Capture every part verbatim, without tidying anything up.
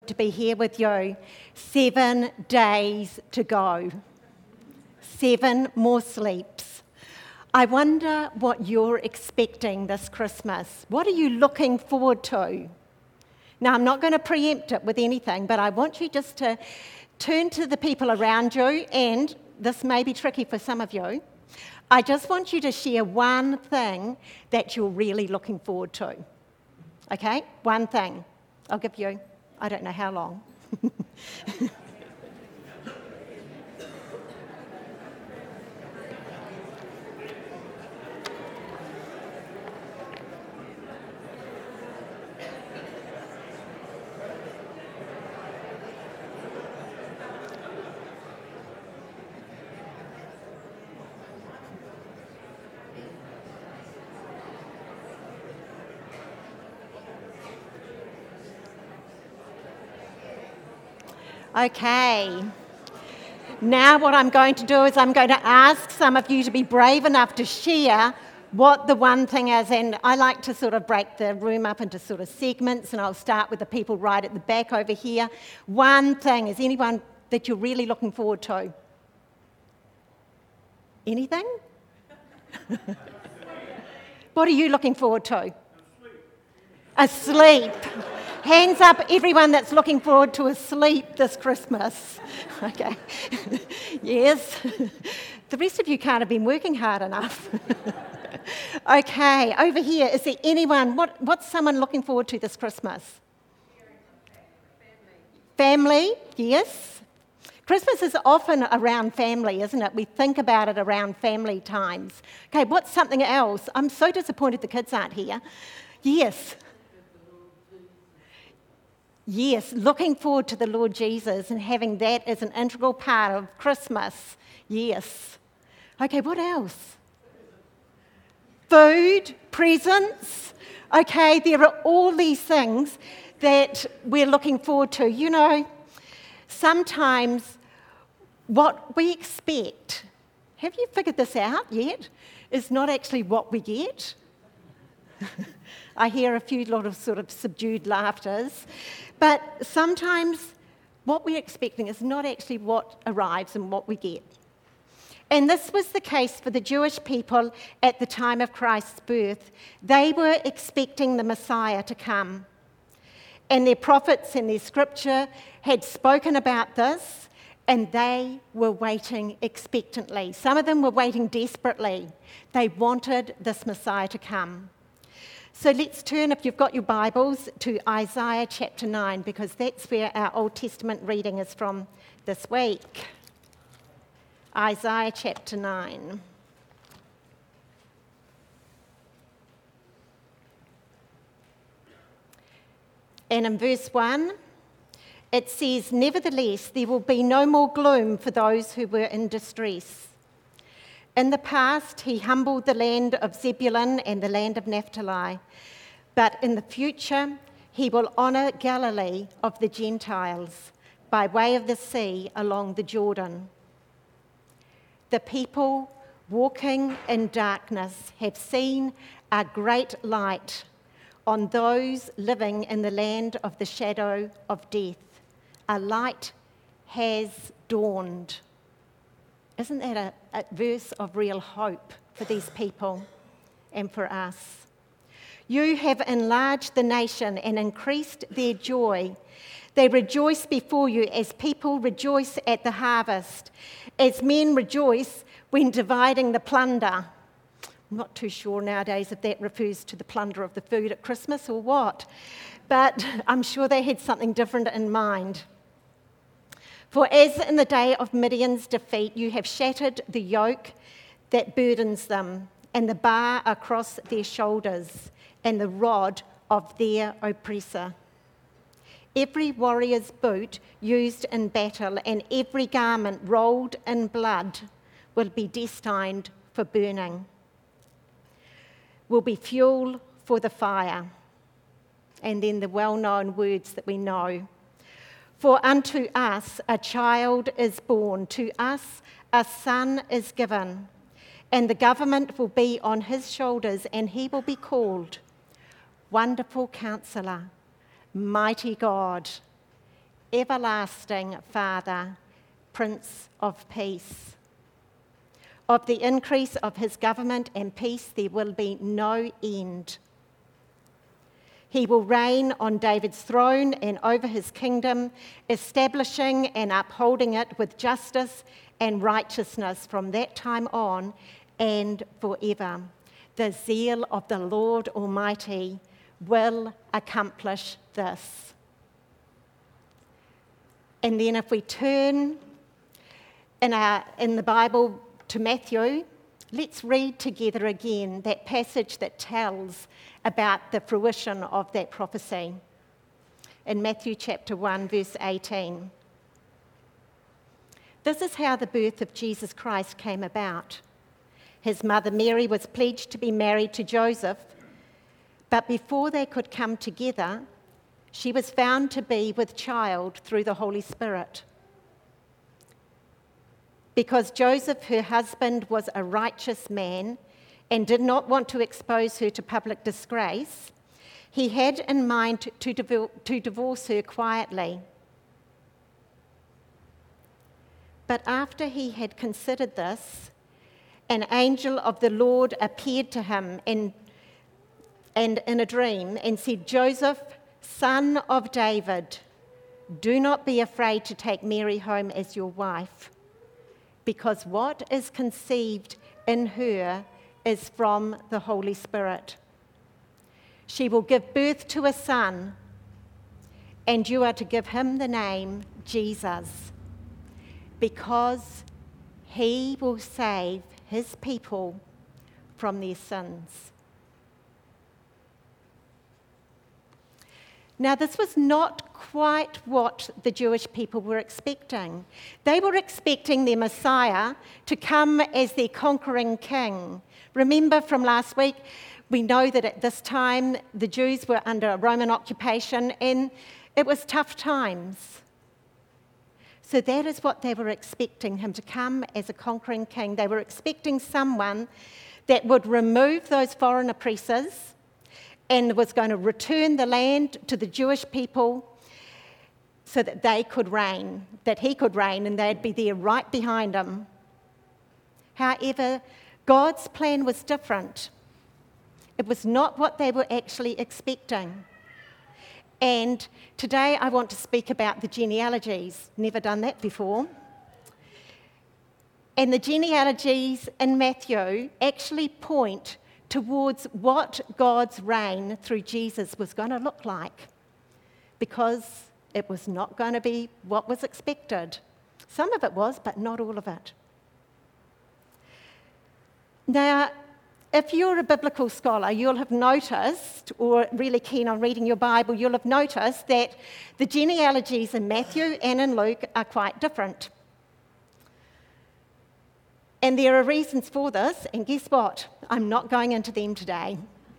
to be here with you. Seven days to go. Seven more sleeps. I wonder what you're expecting this Christmas. What are you looking forward to? Now, I'm not going to preempt it with anything, but I want you just to turn to the people around you, and this may be tricky for some of you. I just want you to share one thing that you're really looking forward to. Okay? One thing. I'll give you, I don't know how long. Okay. Now what I'm going to do is I'm going to ask some of you to be brave enough to share what the one thing is. And I like to sort of break the room up into sort of segments, and I'll start with the people right at the back over here. One thing. Is anyone that you're really looking forward to? Anything? What are you looking forward to? A sleep. Hands up, everyone that's looking forward to a sleep this Christmas. Okay. Yes. The rest of you can't have been working hard enough. Okay, over here, is there anyone, what, what's someone looking forward to this Christmas? Family. Family, yes. Christmas is often around family, isn't it? We think about it around family times. Okay, what's something else? I'm so disappointed the kids aren't here. Yes. Yes, looking forward to the Lord Jesus and having that as an integral part of Christmas. Yes. Okay, what else? Food, presents. Okay, there are all these things that we're looking forward to. You know, sometimes what we expect, have you figured this out yet, is not actually what we get. I hear a few lot of sort of subdued laughters. But sometimes what we're expecting is not actually what arrives and what we get. And this was the case for the Jewish people at the time of Christ's birth. They were expecting the Messiah to come. And their prophets and their scripture had spoken about this, and they were waiting expectantly. Some of them were waiting desperately. They wanted this Messiah to come. So let's turn, if you've got your Bibles, to Isaiah chapter nine, because that's where our Old Testament reading is from this week. Isaiah chapter nine. And in verse one, it says, "Nevertheless, there will be no more gloom for those who were in distress. In the past, he humbled the land of Zebulun and the land of Naphtali. But in the future, he will honour Galilee of the Gentiles by way of the sea along the Jordan. The people walking in darkness have seen a great light. On those living in the land of the shadow of death, a light has dawned." Isn't that a, a verse of real hope for these people and for us? "You have enlarged the nation and increased their joy. They rejoice before you as people rejoice at the harvest, as men rejoice when dividing the plunder." I'm not too sure nowadays if that refers to the plunder of the food at Christmas or what, but I'm sure they had something different in mind. "For as in the day of Midian's defeat, you have shattered the yoke that burdens them, and the bar across their shoulders, and the rod of their oppressor. Every warrior's boot used in battle, and every garment rolled in blood will be destined for burning, will be fuel for the fire." And then the well-known words that we know. "For unto us a child is born, to us a son is given, and the government will be on his shoulders, and he will be called Wonderful Counselor, Mighty God, everlasting Father, Prince of Peace. Of the increase of his government and peace there will be no end. He will reign on David's throne and over his kingdom, establishing and upholding it with justice and righteousness from that time on and forever. The zeal of the Lord Almighty will accomplish this. And then if we turn in, our, in the Bible to Matthew, let's read together again that passage that tells about the fruition of that prophecy. In Matthew chapter one, verse eighteen. This is how the birth of Jesus Christ came about. His mother Mary was pledged to be married to Joseph, but before they could come together, she was found to be with child through the Holy Spirit. Because Joseph, her husband, was a righteous man and did not want to expose her to public disgrace, he had in mind to, to, to divorce her quietly. But after he had considered this, an angel of the Lord appeared to him and, and in a dream and said, "Joseph, son of David, do not be afraid to take Mary home as your wife, because what is conceived in her is from the Holy Spirit. She will give birth to a son, and you are to give him the name Jesus, because he will save his people from their sins." Now, this was not quite what the Jewish people were expecting. They were expecting their Messiah to come as their conquering king. Remember from last week, we know that at this time the Jews were under Roman occupation and it was tough times. So that is what they were expecting, him to come as a conquering king. They were expecting someone that would remove those foreign oppressors and was going to return the land to the Jewish people so that they could reign, that he could reign, and they'd be there right behind him. However, God's plan was different. It was not what they were actually expecting. And today I want to speak about the genealogies. Never done that before. And the genealogies in Matthew actually point towards what God's reign through Jesus was going to look like, because it was not going to be what was expected. Some of it was, but not all of it. Now, if you're a biblical scholar, you'll have noticed, or really keen on reading your Bible, you'll have noticed that the genealogies in Matthew and in Luke are quite different. And there are reasons for this, and guess what? I'm not going into them today.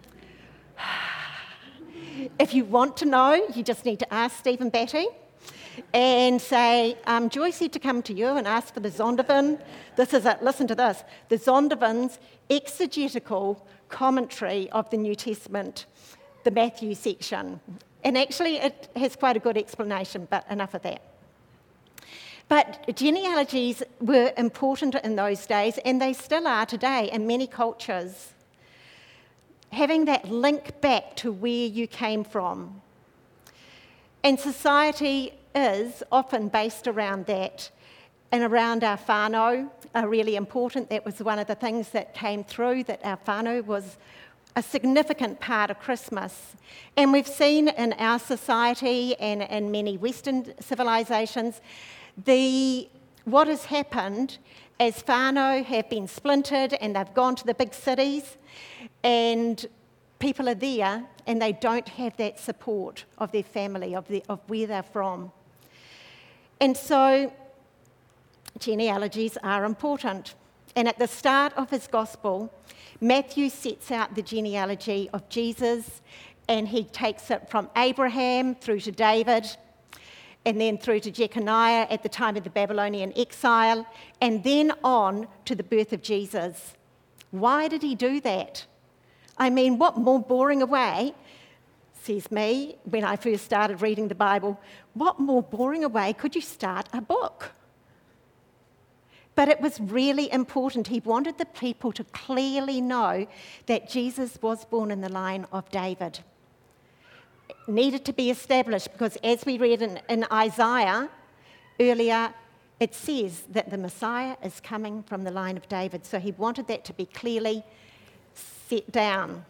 If you want to know, you just need to ask Stephen Batty and say, um, Joy said to come to you and ask for the Zondervan. This is it, listen to this. The Zondervan's exegetical commentary of the New Testament, the Matthew section. And actually it has quite a good explanation, but enough of that. But genealogies were important in those days, and they still are today in many cultures. Having that link back to where you came from. And society is often based around that, and around our whānau are really important. That was one of the things that came through, that our whānau was a significant part of Christmas. And we've seen in our society and in many Western civilizations, the what has happened as whānau have been splintered and they've gone to the big cities, and people are there and they don't have that support of their family, of, the, of where they're from. And so genealogies are important. And at the start of his gospel, Matthew sets out the genealogy of Jesus, and he takes it from Abraham through to David, and then through to Jeconiah at the time of the Babylonian exile, and then on to the birth of Jesus. Why did he do that? I mean, what more boring a way, says me, when I first started reading the Bible, what more boring a way could you start a book? But it was really important. He wanted the people to clearly know that Jesus was born in the line of David. It needed to be established because, as we read in, in Isaiah earlier, it says that the Messiah is coming from the line of David. So he wanted that to be clearly set down.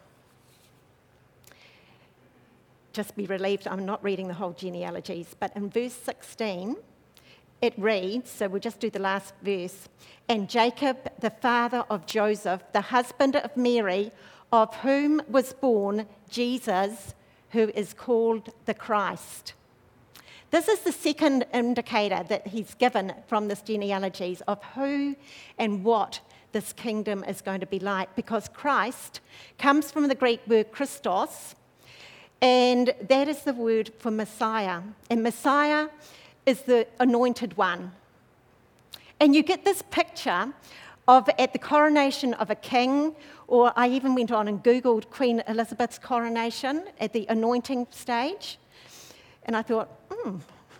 Just be relieved, I'm not reading the whole genealogies, but in verse sixteen, it reads, so we'll just do the last verse, and Jacob, the father of Joseph, the husband of Mary, of whom was born Jesus, who is called the Christ. This is the second indicator that he's given from this genealogies of who and what this kingdom is going to be like, because Christ comes from the Greek word Christos, and that is the word for Messiah. And Messiah is the anointed one. And you get this picture of at the coronation of a king, or I even went on and Googled Queen Elizabeth's coronation at the anointing stage. And I thought, hmm,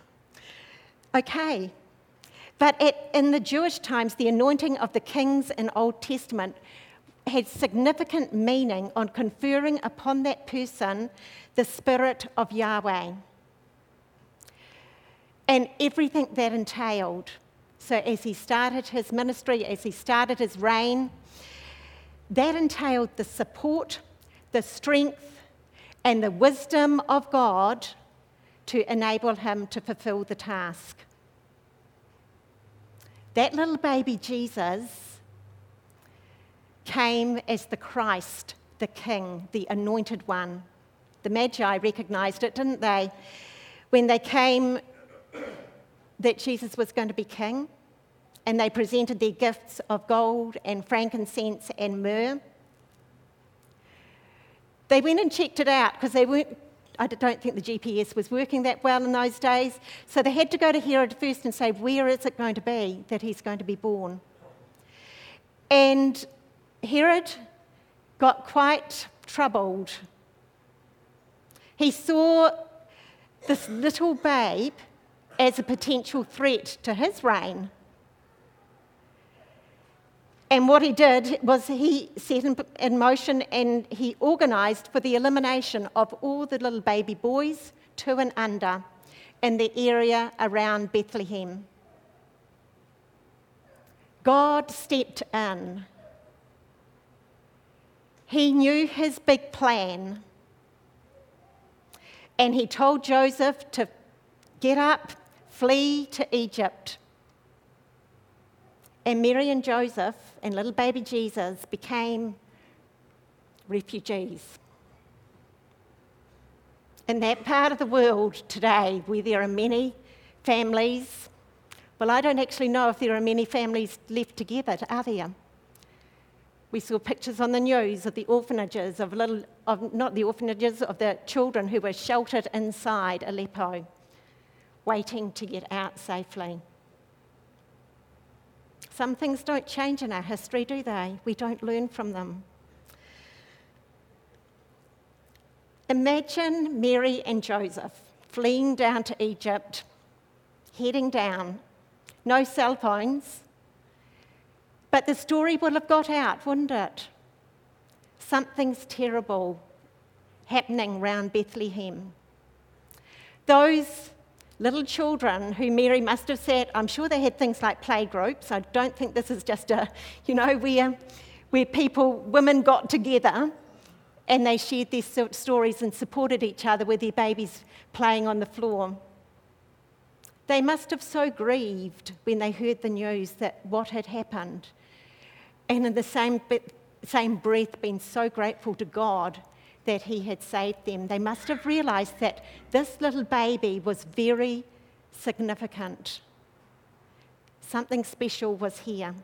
okay. But at, in the Jewish times, the anointing of the kings in Old Testament had significant meaning on conferring upon that person the Spirit of Yahweh and everything that entailed. So as he started his ministry, as he started his reign, that entailed the support, the strength, and the wisdom of God to enable him to fulfill the task. That little baby Jesus came as the Christ, the King, the anointed one. The Magi recognized it, didn't they? When they came that Jesus was going to be king, and they presented their gifts of gold and frankincense and myrrh. They went and checked it out because they weren't, I don't think the G P S was working that well in those days, so they had to go to Herod first and say, where is it going to be that he's going to be born? And Herod got quite troubled. He saw this little babe as a potential threat to his reign. And what he did was he set in motion and he organised for the elimination of all the little baby boys, two and under, in the area around Bethlehem. God stepped in. He knew his big plan. And he told Joseph to get up, flee to Egypt. And Mary and Joseph and little baby Jesus became refugees. In that part of the world today where there are many families, well, I don't actually know if there are many families left together, are there? We saw pictures on the news of the orphanages, of little, of not the orphanages, of the children who were sheltered inside Aleppo, waiting to get out safely. Some things don't change in our history, do they? We don't learn from them. Imagine Mary and Joseph fleeing down to Egypt, heading down, no cell phones, but the story will have got out, wouldn't it? Something's terrible happening round Bethlehem. Those little children who Mary must have sat, I'm sure they had things like play groups. I don't think this is just a, you know, where, where people, women got together and they shared their stories and supported each other with their babies playing on the floor. They must have so grieved when they heard the news that what had happened, and in the same, same breath been so grateful to God that he had saved them. They must have realised that this little baby was very significant. Something special was here.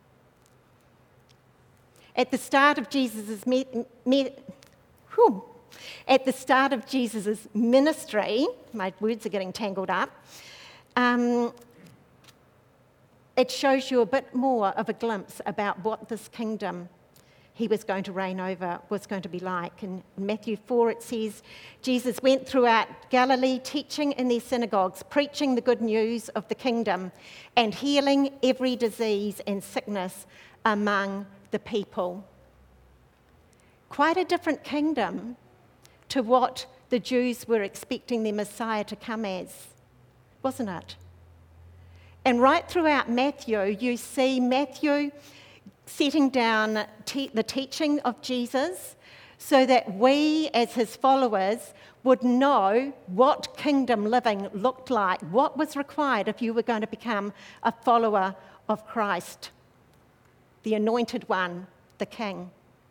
At the start of Jesus' me, me, whew, at the start of Jesus' ministry, my words are getting tangled up, um, it shows you a bit more of a glimpse about what this kingdom he was going to reign over was going to be like. In Matthew four, it says, Jesus went throughout Galilee, teaching in their synagogues, preaching the good news of the kingdom, and healing every disease and sickness among the people. Quite a different kingdom to what the Jews were expecting their Messiah to come as, wasn't it? And right throughout Matthew, you see Matthew setting down te- the teaching of Jesus so that we as his followers would know what kingdom living looked like, what was required if you were going to become a follower of Christ, the anointed one, the King.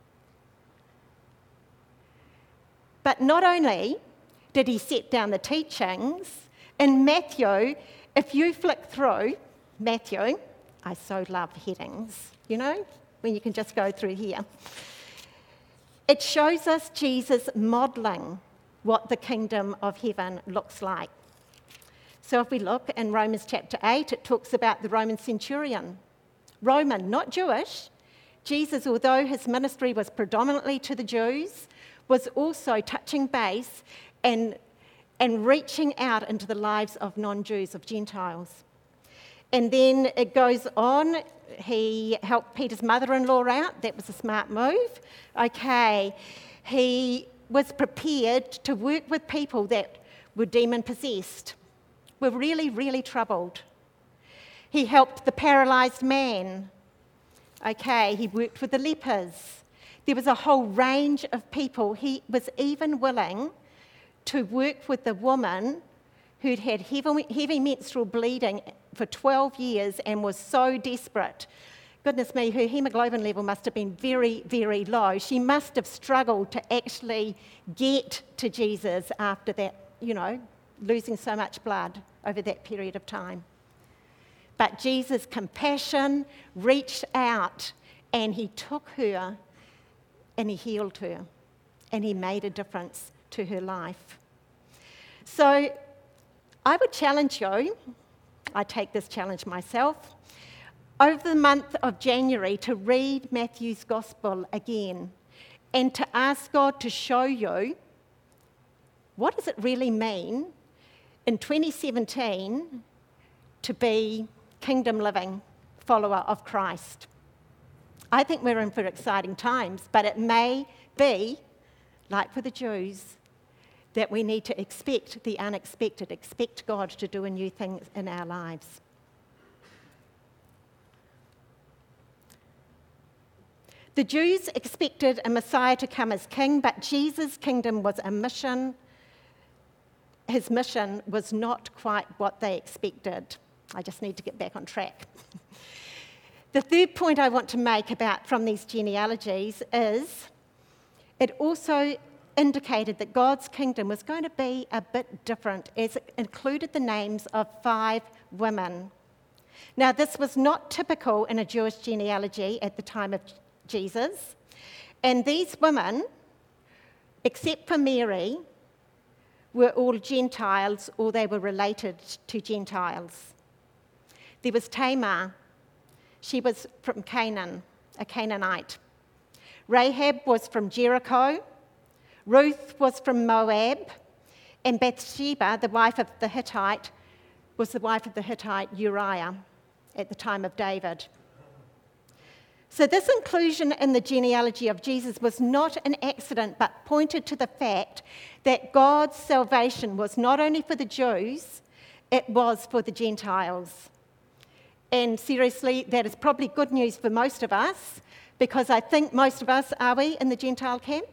But not only did he set down the teachings, in Matthew, if you flick through Matthew, I so love headings, you know, when you can just go through here. It shows us Jesus modelling what the kingdom of heaven looks like. So if we look in Romans chapter eight, it talks about the Roman centurion. Roman, not Jewish. Jesus, although his ministry was predominantly to the Jews, was also touching base and, and reaching out into the lives of non-Jews, of Gentiles. And then it goes on, he helped Peter's mother-in-law out. That was a smart move. Okay, he was prepared to work with people that were demon-possessed, were really, really troubled. He helped the paralysed man. Okay, he worked with the lepers. There was a whole range of people. He was even willing to work with the woman who'd had heavy, heavy menstrual bleeding for twelve years and was so desperate. Goodness me, her hemoglobin level must have been very, very low. She must have struggled to actually get to Jesus after that, you know, losing so much blood over that period of time. But Jesus' compassion reached out and he took her and he healed her and he made a difference to her life. So I would challenge you, I take this challenge myself, over the month of January to read Matthew's Gospel again and to ask God to show you what does it really mean in twenty seventeen to be kingdom living follower of Christ. I think we're in for exciting times, but it may be, like for the Jews, that we need to expect the unexpected, expect God to do a new thing in our lives. The Jews expected a Messiah to come as king, but Jesus' kingdom was a mission. His mission was not quite what they expected. I just need to get back on track. The third point I want to make about from these genealogies is it also indicated that God's kingdom was going to be a bit different, as it included the names of five women. Now, this was not typical in a Jewish genealogy at the time of Jesus, and these women, except for Mary, were all Gentiles or they were related to Gentiles. There was Tamar. She was from Canaan, a Canaanite. Rahab was from Jericho. Ruth was from Moab, and Bathsheba, the wife of the Hittite, was the wife of the Hittite Uriah at the time of David. So this inclusion in the genealogy of Jesus was not an accident, but pointed to the fact that God's salvation was not only for the Jews, it was for the Gentiles. And seriously, that is probably good news for most of us, because I think most of us, are we, in the Gentile camp?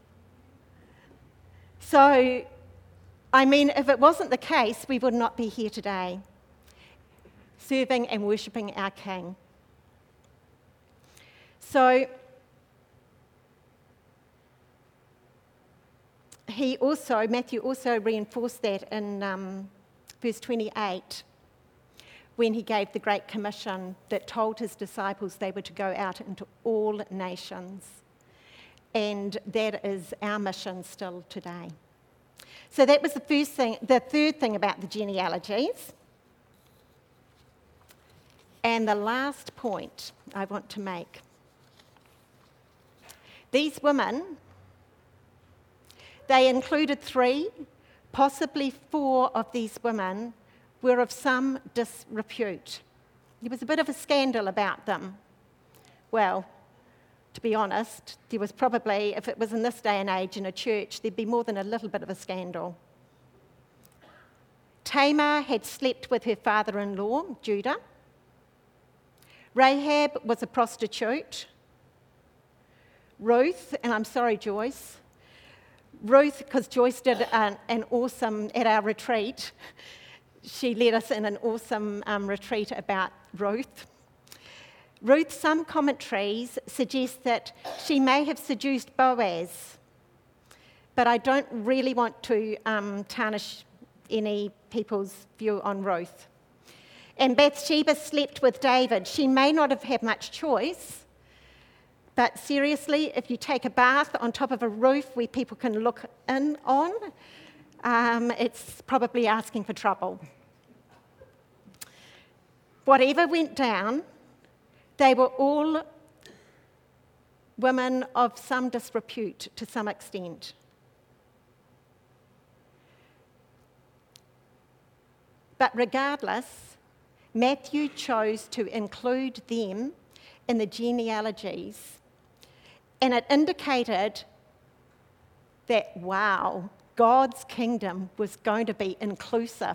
So, I mean, if it wasn't the case, we would not be here today, serving and worshipping our King. So, he also, Matthew also reinforced that in um, verse twenty-eight, when he gave the Great Commission that told his disciples they were to go out into all nations. And that is our mission still today. So that was the first thing, the third thing about the genealogies. And the last point I want to make These women, they included three, possibly four of these women were of some disrepute. There was a bit of a scandal about them. Well, to be honest, there was probably, if it was in this day and age in a church, there'd be more than a little bit of a scandal. Tamar had slept with her father-in-law, Judah. Rahab was a prostitute. Ruth, and I'm sorry, Joyce, Ruth, because Joyce did an, an awesome, at our retreat, she led us in an awesome um, retreat about Ruth. Ruth, some commentaries suggest that she may have seduced Boaz, but I don't really want to um, tarnish any people's view on Ruth. And Bathsheba slept with David. She may not have had much choice, but seriously, if you take a bath on top of a roof where people can look in on, um, it's probably asking for trouble. Whatever went down, they were all women of some disrepute to some extent. But regardless, Matthew chose to include them in the genealogies. And it indicated that, wow, God's kingdom was going to be inclusive.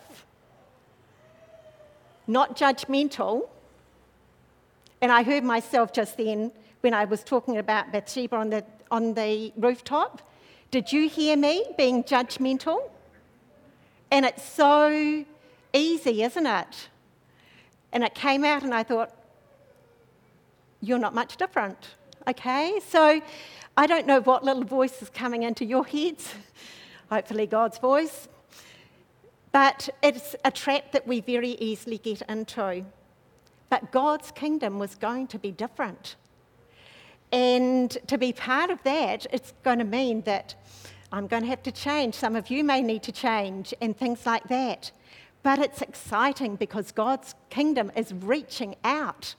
Not judgmental. And I heard myself just then when I was talking about Bathsheba on the, on the rooftop. Did you hear me being judgmental? And it's so easy, isn't it? And it came out and I thought, you're not much different. Okay, so I don't know what little voice is coming into your heads, hopefully God's voice, but it's a trap that we very easily get into. But God's kingdom was going to be different. And to be part of that, it's going to mean that I'm going to have to change. Some of you may need to change and things like that. But it's exciting because God's kingdom is reaching out.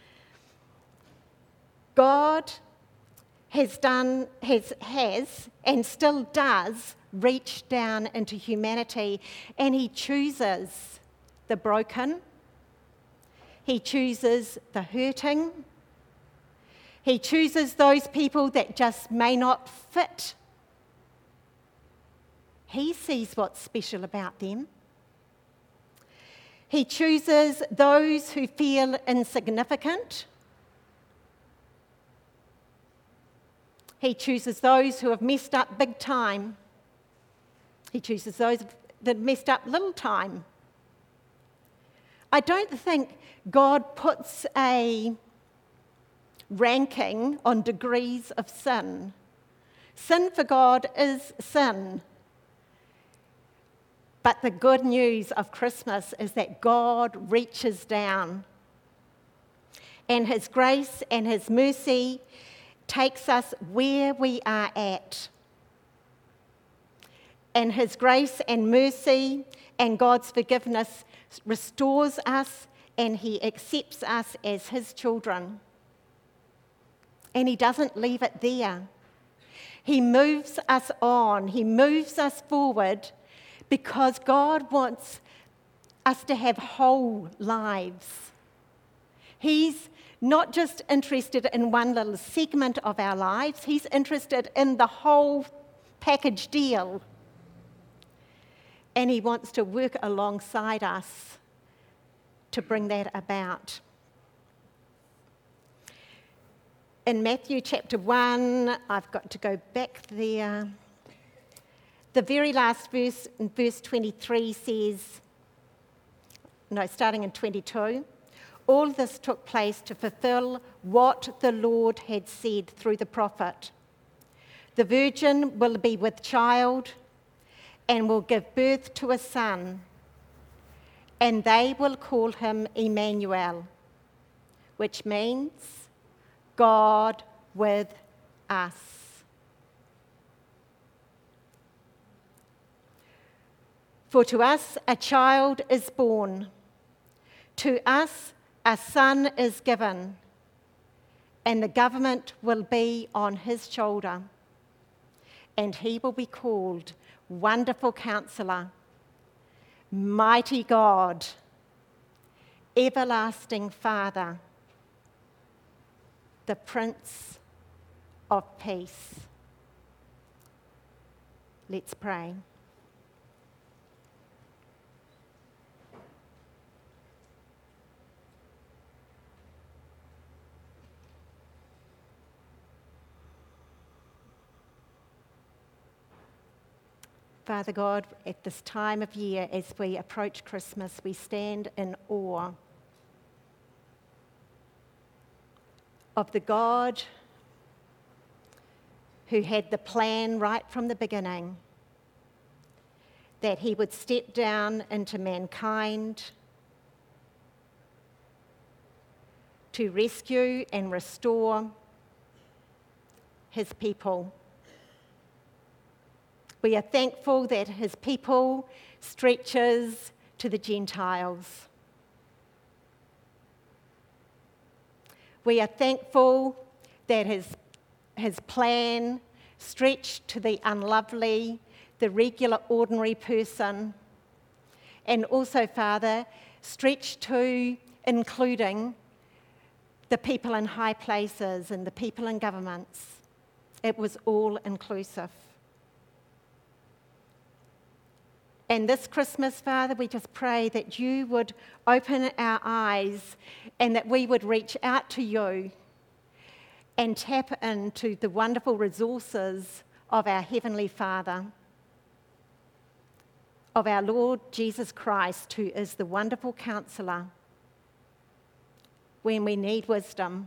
God has done, has, has, and still does reach down into humanity, and he chooses the broken, he chooses the hurting, he chooses those people that just may not fit. He sees what's special about them. He chooses those who feel insignificant. He chooses those who have messed up big time. He chooses those that have messed up little time. I don't think God puts a ranking on degrees of sin. Sin for God is sin. But the good news of Christmas is that God reaches down, and his grace and his mercy takes us where we are at. And his grace and mercy and God's forgiveness restores us, and he accepts us as his children. And he doesn't leave it there. He moves us on. He moves us forward because God wants us to have whole lives. He's not just interested in one little segment of our lives, he's interested in the whole package deal. And he wants to work alongside us to bring that about. In Matthew chapter one, I've got to go back there. The very last verse, in verse twenty-three, says, no, starting in twenty-two, all this took place to fulfill what the Lord had said through the prophet. The virgin will be with child and will give birth to a son, and they will call him Emmanuel, which means God with us. For to us a child is born, to us a son is given, and the government will be on his shoulder, and he will be called Wonderful Counselor, Mighty God, Everlasting Father, the Prince of Peace. Let's pray. Father God, at this time of year, as we approach Christmas, we stand in awe of the God who had the plan right from the beginning, that he would step down into mankind to rescue and restore his people. We are thankful that his people stretches to the Gentiles. We are thankful that his, his plan stretched to the unlovely, the regular, ordinary person, and also, Father, stretched to including the people in high places and the people in governments. It was all inclusive. And this Christmas, Father, we just pray that you would open our eyes and that we would reach out to you and tap into the wonderful resources of our Heavenly Father, of our Lord Jesus Christ, who is the wonderful Counselor when we need wisdom,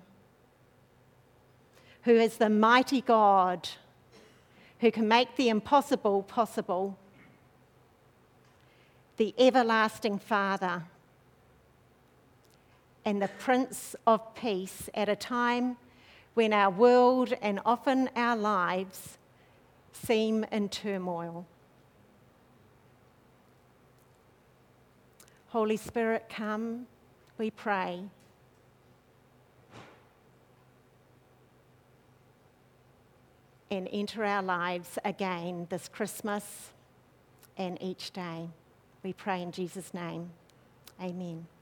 who is the mighty God who can make the impossible possible, the everlasting Father, and the Prince of Peace at a time when our world and often our lives seem in turmoil. Holy Spirit, come, we pray. And enter our lives again this Christmas and each day. We pray in Jesus' name. Amen.